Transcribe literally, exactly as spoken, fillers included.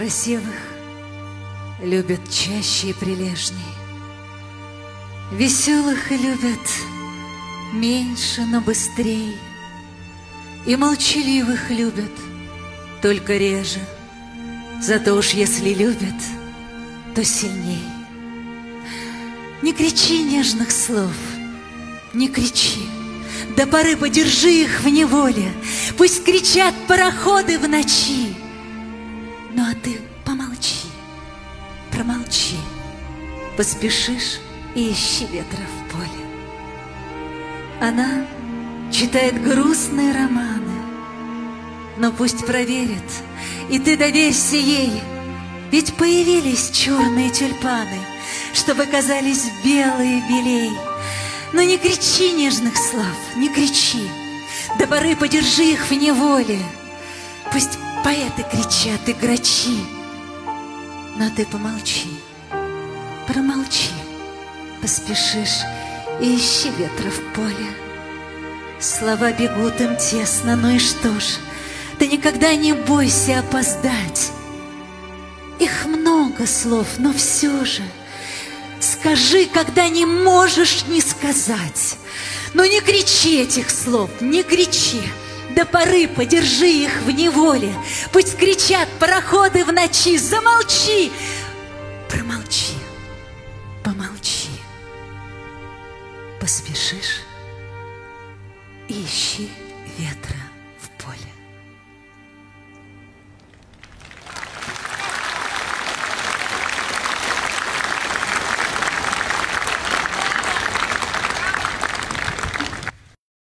Красивых любят чаще и прилежней, веселых любят меньше, но быстрей, и молчаливых любят только реже, зато уж если любят, то сильней. Не кричи нежных слов, не кричи, до поры подержи их в неволе, пусть кричат пароходы в ночи. Ну а ты помолчи, промолчи, поспешишь и ищи ветра в поле. Она читает грустные романы, но пусть проверит, и ты доверься ей, ведь появились черные тюльпаны, чтобы казались белые белей. Но не кричи нежных слов, не кричи, до поры подержи их в неволе, пусть поэты кричат и грачи, но ты помолчи, промолчи, поспешишь и ищи ветра в поле. Слова бегут им тесно, ну и что ж, ты никогда не бойся опоздать. Их много слов, но все же скажи, когда не можешь не сказать. Но не кричи этих слов, не кричи, до поры подержи их в неволе, пусть кричат пароходы в ночи. Замолчи, промолчи, помолчи, поспешишь и ищи ветра.